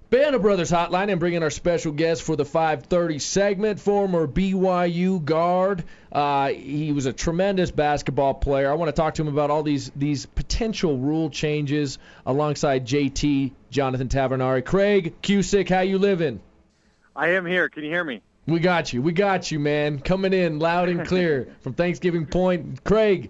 Band of Brothers Hotline, and bringing our special guest for the 5:30 segment, former BYU guard. He was a tremendous basketball player. I want to talk to him about all these potential rule changes alongside JT, Jonathan Tavernari. Craig Cusick, how you living? I am here. Can you hear me? We got you, man. Coming in loud and clear from Thanksgiving Point. Craig,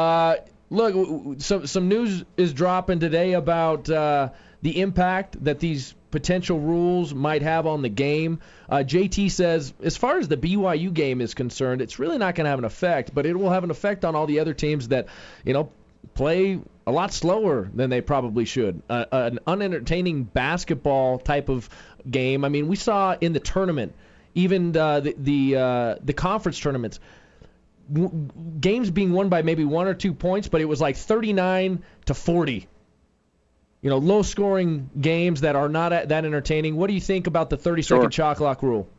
look, some news is dropping today about the impact that these potential rules might have on the game. JT says, as far as the BYU game is concerned, it's really not going to have an effect, but it will have an effect on all the other teams that, play a lot slower than they probably should. An unentertaining basketball type of game. I mean, we saw in the tournament, even the conference tournaments, games being won by maybe 1 or 2 points, but it was like 39-40. Low-scoring games that are not that entertaining. What do you think about the 30-second shot clock rule?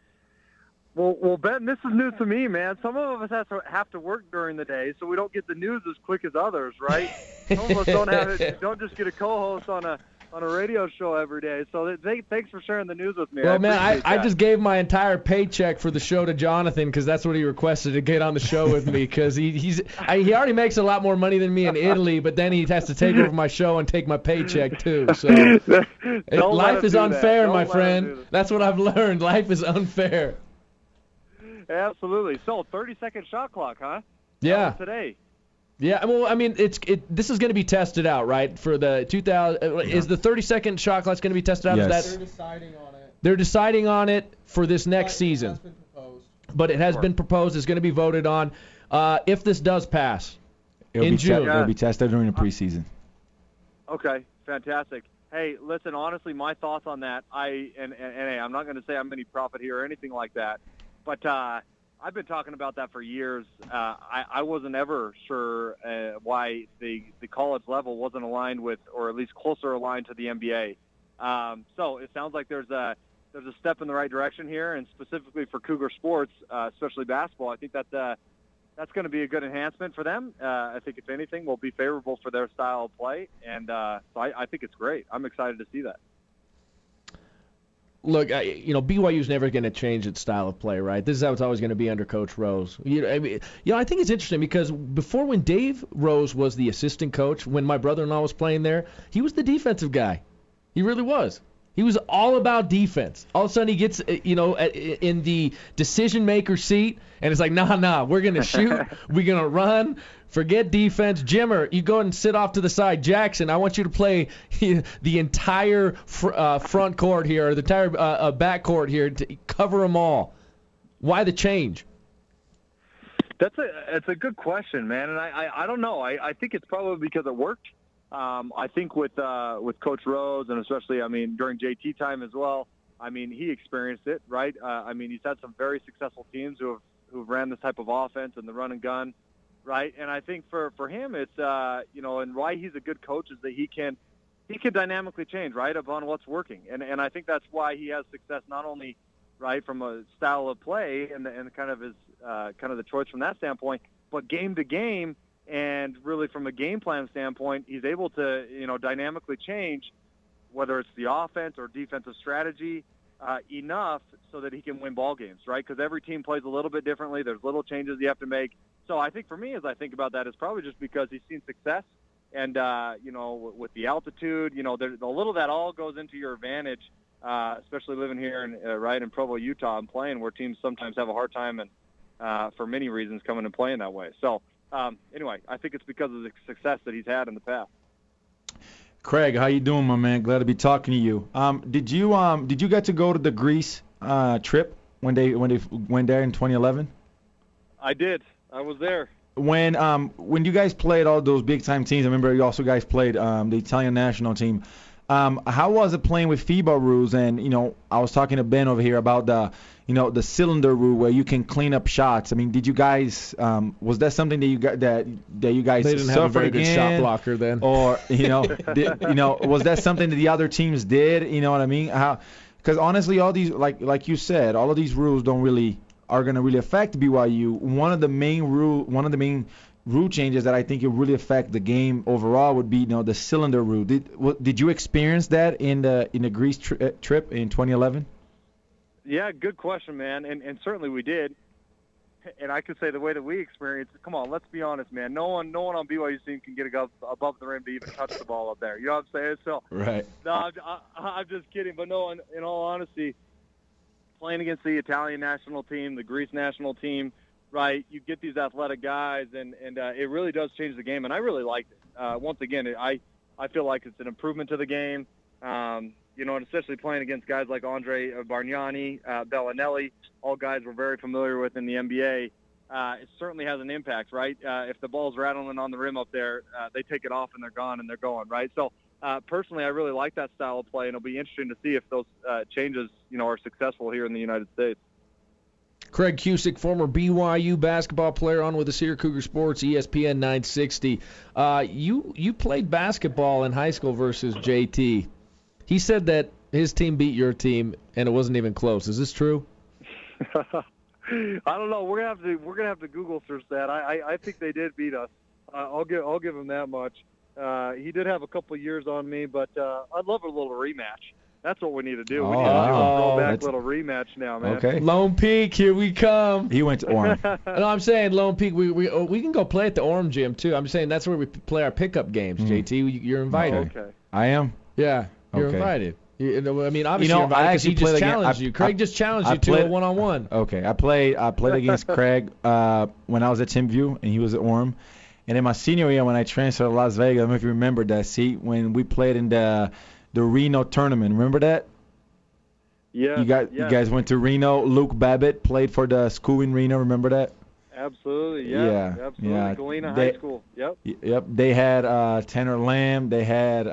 Well, Ben, this is news to me, man. Some of us have to work during the day, so we don't get the news as quick as others, right? Some of us don't just get a co-host on a radio show every day. So thanks for sharing the news with me. Well, I just gave my entire paycheck for the show to Jonathan because that's what he requested to get on the show with me because he already makes a lot more money than me in Italy, but then he has to take over my show and take my paycheck too. So life is unfair, my friend. That's what I've learned. Life is unfair. Absolutely. So 30-second shot clock, huh? Yeah. Today. Yeah, well, I mean, this is going to be tested out, right? For the 2000, is the 30-second shot clock going to be tested out? Yes. They're deciding on it. They're deciding on it for this next season. It has been proposed. But it has been proposed. It's going to be voted on. If this does pass in June. It'll be tested during the preseason. Okay, fantastic. Hey, listen, honestly, my thoughts on that, and I'm not going to say I'm any prophet here or anything like that, but I've been talking about that for years. I wasn't ever sure why the college level wasn't aligned with, or at least closer aligned to the NBA. So it sounds like there's a step in the right direction here, and specifically for Cougar sports, especially basketball, I think that's going to be a good enhancement for them. I think if anything, will be favorable for their style of play, and so I think it's great. I'm excited to see that. Look, BYU's never going to change its style of play, right? This is how it's always going to be under Coach Rose. I think it's interesting because before, when Dave Rose was the assistant coach, when my brother-in-law was playing there, he was the defensive guy. He really was. He was all about defense. All of a sudden he gets, in the decision-maker seat, and it's like, nah, we're going to shoot, we're going to run, forget defense. Jimmer, you go and sit off to the side. Jackson, I want you to play the entire front court here, or the entire back court here, to cover them all. Why the change? It's a good question, man, and I don't know. I think it's probably because it worked. I think with Coach Rose, and especially, during JT time as well, he experienced it, right? He's had some very successful teams who've ran this type of offense and the run and gun, right? And I think for him, it's, and why he's a good coach is that he can dynamically change, right, upon what's working. And I think that's why he has success, not only, right, from a style of play and kind of his, kind of the choice from that standpoint, but game to game. And really, from a game plan standpoint, he's able to, dynamically change, whether it's the offense or defensive strategy, enough so that he can win ball games, right? Because every team plays a little bit differently. There's little changes you have to make. So I think for me, as I think about that, it's probably just because he's seen success. And, with the altitude, there's a little that all goes into your advantage, especially living here in Provo, Utah, and playing where teams sometimes have a hard time and for many reasons coming and playing that way. So, anyway, I think it's because of the success that he's had in the past. Craig, how you doing, my man? Glad to be talking to you. Did you get to go to the Greece trip when they went there in 2011? I did. I was there. When you guys played all those big time teams, I remember you also guys played the Italian national team. How was it playing with FIBA rules? And I was talking to Ben over here about the cylinder rule where you can clean up shots. Did you guys was that something that you got that you guys they didn't have a very good shot blocker then, or was that something that the other teams did? You know what I mean? Because honestly, all these like you said, all of these rules are going to really affect BYU. One of the main rule changes that I think it really affect the game overall would be, the cylinder rule. Did you experience that in the Greece trip in 2011? Yeah, good question, man. And certainly we did. And I could say the way that we experienced it, come on, let's be honest, man. No one on BYU's team can get above the rim to even touch the ball up there. You know what I'm saying? So, right. No, I'm just kidding. But no, in all honesty, playing against the Italian national team, the Greece national team, right, you get these athletic guys, and it really does change the game. And I really liked it. Once again, I feel like it's an improvement to the game. And especially playing against guys like Andre Bargnani, Bellinelli, all guys we're very familiar with in the NBA, it certainly has an impact, right? If the ball's rattling on the rim up there, they take it off and they're gone and they're going, right? So personally, I really like that style of play, and it'll be interesting to see if those changes, are successful here in the United States. Craig Cusick, former BYU basketball player, on with us here, Cougar Sports, ESPN 960. You played basketball in high school versus JT. He said that his team beat your team, and it wasn't even close. Is this true? I don't know. We're gonna have to Google search that. I think they did beat us. I'll give him that much. He did have a couple of years on me, but I'd love a little rematch. That's what we need to do. We need to do a throwback little rematch now, man. Okay. Lone Peak, here we come. He went to Orem. No, I'm saying Lone Peak. We can go play at the Orem gym too. I'm saying that's where we play our pickup games. JT, you're invited. Okay. I am. Yeah. You're invited. Obviously you're invited because he just challenged you. Craig just challenged you to a one-on-one. Okay, I played against Craig when I was at Timview, and he was at Orem. And in my senior year, when I transferred to Las Vegas, I don't know if you remember that, when we played in the Reno tournament. Remember that? Yeah. You guys went to Reno. Luke Babbitt played for the school in Reno. Remember that? Absolutely, yeah. Absolutely. Yeah. Galena High School. Yep. Yep. They had Tanner Lamb. They had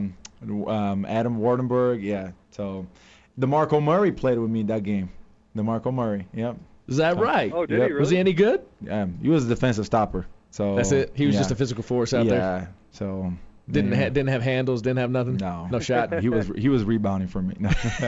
Adam Wardenberg, yeah. So, DeMarco Murray played with me that game. DeMarco Murray, yep. Is that right? Oh, did he really? Was he any good? He was a defensive stopper. So that's it. He was just a physical force out there. Yeah. So didn't have handles, didn't have nothing. No shot. he was rebounding for me.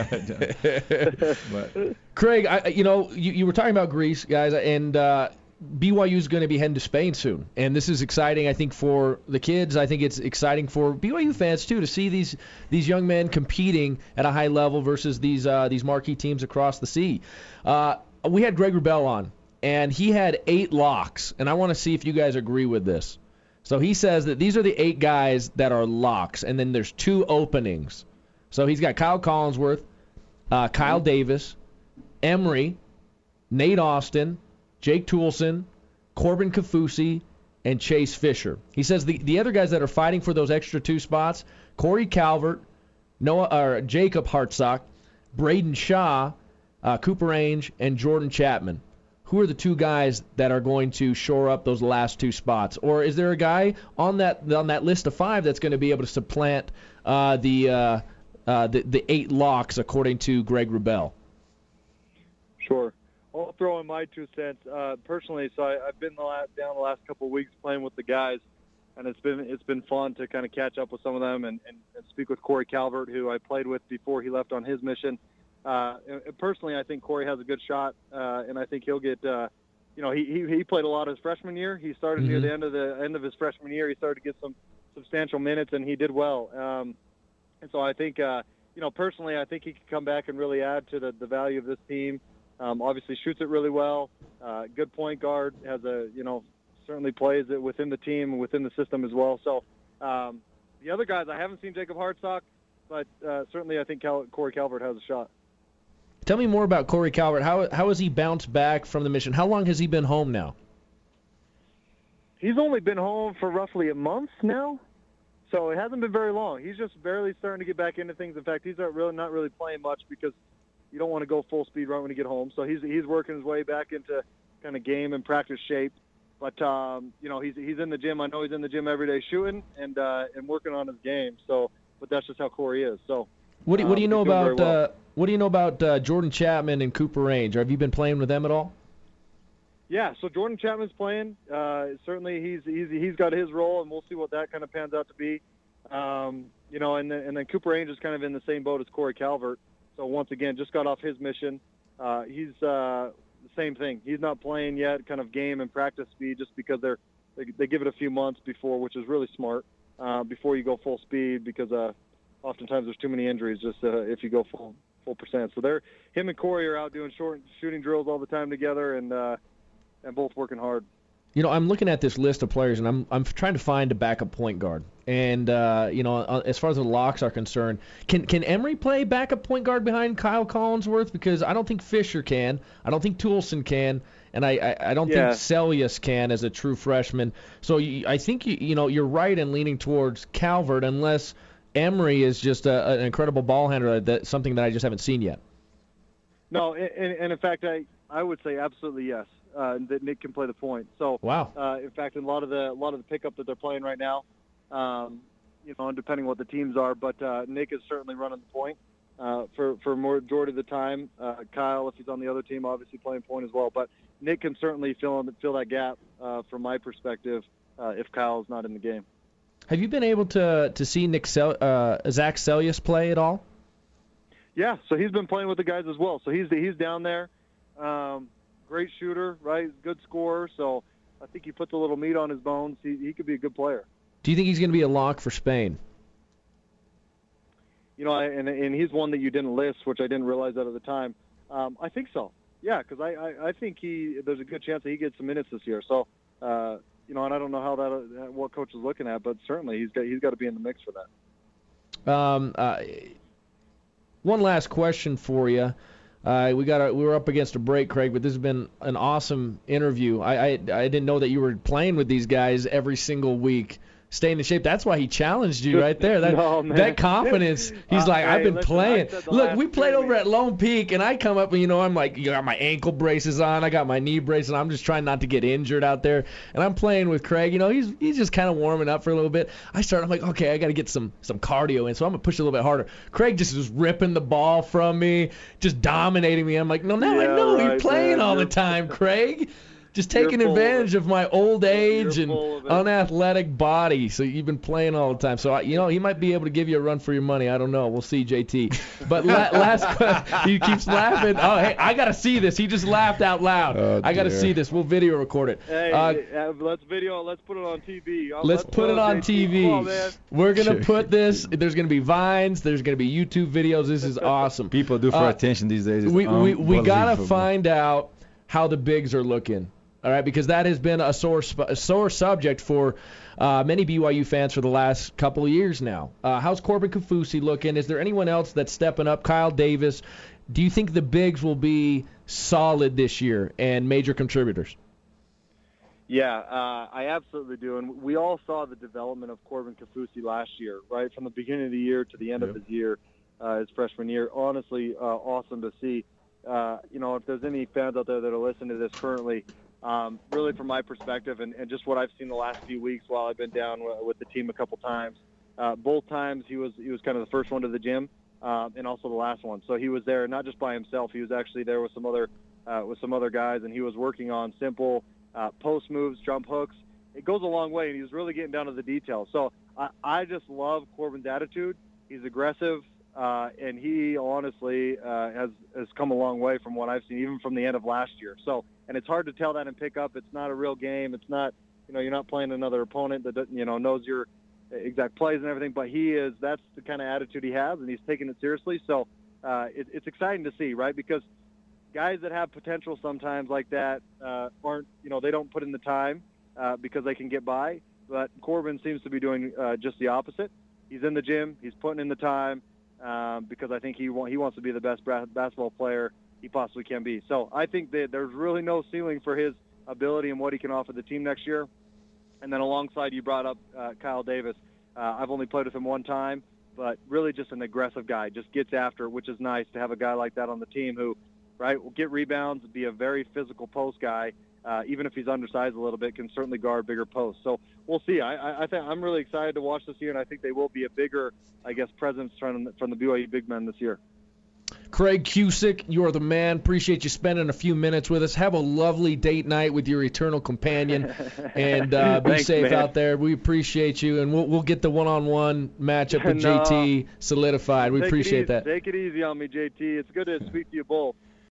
But Craig, you were talking about Greece, guys, and BYU is going to be heading to Spain soon, and this is exciting, I think, for the kids. I think it's exciting for BYU fans too to see these young men competing at a high level versus these marquee teams across the sea. We had Greg Wrubell on, and he had 8 locks, and I want to see if you guys agree with this. So he says that these are the 8 guys that are locks, and then there's 2 openings. So he's got Kyle Collinsworth, Kyle Davis, Emery, Nate Austin, Jake Toolson, Corbin Kaufusi, and Chase Fisher. He says the other guys that are fighting for those extra 2 spots, Corey Calvert, Jacob Hartsock, Braden Shaw, Cooper Ainge, and Jordan Chapman. Who are the 2 guys that are going to shore up those last 2 spots? Or is there a guy on that list of 5 that's going to be able to supplant the 8 locks according to Greg Wrubell? Sure. I'll throw in my 2 cents. Personally, so I've been down the last couple of weeks playing with the guys, and it's been fun to kind of catch up with some of them and speak with Corey Calvert, who I played with before he left on his mission. Personally, I think Corey has a good shot, and I think he'll get. He played a lot his freshman year. He started near the end of his freshman year. He started to get some substantial minutes, and he did well. And so I think, personally, I think he could come back and really add to the value of this team. Obviously shoots it really well. Good point guard, has certainly plays it within the team and within the system as well. So the other guys, I haven't seen Jacob Hartsock, but certainly I think Corey Calvert has a shot. Tell me more about Corey Calvert. How has he bounced back from the mission? How long has he been home now? He's only been home for roughly a month now, so it hasn't been very long. He's just barely starting to get back into things. In fact, he's not really playing much because you don't want to go full speed right when you get home. So he's working his way back into kind of game and practice shape. But he's in the gym. I know he's in the gym every day shooting and working on his game. So, but that's just how Corey is. So, what do you know about Jordan Chapman and Cooper Ainge? Have you been playing with them at all? Yeah. So Jordan Chapman's playing. Certainly he's got his role, and we'll see what that kind of pans out to be. And then Cooper Ainge is kind of in the same boat as Corey Calvert. So once again, just got off his mission. He's the same thing. He's not playing yet, kind of game and practice speed, just because they're they give it a few months before, which is really smart, before you go full speed, because oftentimes there's too many injuries just if you go full percent. So him and Corey are out doing short shooting drills all the time together, and both working hard. You know, I'm looking at this list of players, and I'm trying to find a backup point guard. And you know, as far as the locks are concerned, can Emery play backup point guard behind Kyle Collinsworth? Because I don't think Fisher can. I don't think Toulson can. And I don't think Celius can as a true freshman. So I think you're right in leaning towards Calvert, unless Emery is just an incredible ball handler. That's something that I just haven't seen yet. No, and in fact, I would say absolutely yes. That Nick can play the point. So wow. In fact, in a lot of the pickup that they're playing right now, you know, and depending what the teams are, but Nick is certainly running the point for majority of the time. Kyle, if he's on the other team, obviously playing point as well. But Nick can certainly fill that gap from my perspective if Kyle's not in the game. Have you been able to see Zach Celius play at all? Yeah, so he's been playing with the guys as well. So he's down there. Great shooter, right? Good scorer. So I think he puts a little meat on his bones. He could be a good player. Do you think he's going to be a lock for Spain? You know, and he's one that you didn't list, which I didn't realize that at the time. I think so. Yeah, because I think there's a good chance that he gets some minutes this year. So, you know, and I don't know what coach is looking at, but certainly he's got to be in the mix for that. One last question for you. We were up against a break, Craig, but this has been an awesome interview. I didn't know that you were playing with these guys every single week, staying in shape. That's why he challenged you right there. That confidence. He's like, I've been playing. Look, we played over at Lone Peak, and I come up and, you know, I'm like, you got my ankle braces on, I got my knee braces on. I'm just trying not to get injured out there. And I'm playing with Craig. You know, he's just kind of warming up for a little bit. I'm like, okay, I got to get some cardio in, so I'm going to push a little bit harder. Craig just is ripping the ball from me, just dominating me. I'm like, no, now I know you're playing all the time, Craig. Just taking advantage of my old age and unathletic body. So you've been playing all the time. So, you know, he might be able to give you a run for your money. I don't know. We'll see, JT. But last question, he keeps laughing. Oh, hey, I got to see this. He just laughed out loud. Oh, I got to see this. We'll video record it. Hey, let's put it on TV. Let's put it on TV. We're going to put this. There's going to be Vines. There's going to be YouTube videos. This is awesome. People do for attention these days. We got to find out how the bigs are looking. All right, because that has been a sore subject for many BYU fans for the last couple of years now. How's Corbin Kaufusi looking? Is there anyone else that's stepping up? Kyle Davis. Do you think the bigs will be solid this year and major contributors? Yeah, I absolutely do. And we all saw the development of Corbin Kaufusi last year, right, from the beginning of the year to the end of his year, his freshman year. Honestly, awesome to see. You know, if there's any fans out there that are listening to this currently, really from my perspective and just what I've seen the last few weeks while I've been down with the team a couple times, both times he was kind of the first one to the gym and also the last one. So he was there not just by himself. He was actually there with some other guys, and he was working on simple post moves, jump hooks. It goes a long way, and he was really getting down to the details. So I just love Corbin's attitude. He's aggressive. And he honestly has come a long way from what I've seen, even from the end of last year. So, and it's hard to tell that in pickup. It's not a real game. It's not, you know, you're not playing another opponent that, you know, knows your exact plays and everything. But that's the kind of attitude he has, and he's taking it seriously. So it's exciting to see, right? Because guys that have potential sometimes like that aren't, you know, they don't put in the time because they can get by. But Corbin seems to be doing just the opposite. He's in the gym. He's putting in the time. Because I think he wants to be the best basketball player he possibly can be. So I think that there's really no ceiling for his ability and what he can offer the team next year. And then alongside, you brought up Kyle Davis. I've only played with him one time, but really just an aggressive guy, just gets after it, which is nice to have a guy like that on the team who, right, will get rebounds, be a very physical post guy. Even if he's undersized a little bit, can certainly guard bigger posts. So we'll see. I think I'm really excited to watch this year, and I think they will be a bigger, I guess, presence from the BYU big men this year. Craig Cusick, you are the man. Appreciate you spending a few minutes with us. Have a lovely date night with your eternal companion, and be Thanks, safe man. out there. We appreciate you, and we'll get the one-on-one matchup with JT solidified. We appreciate that. Take it easy on me, JT. It's good to speak to you both.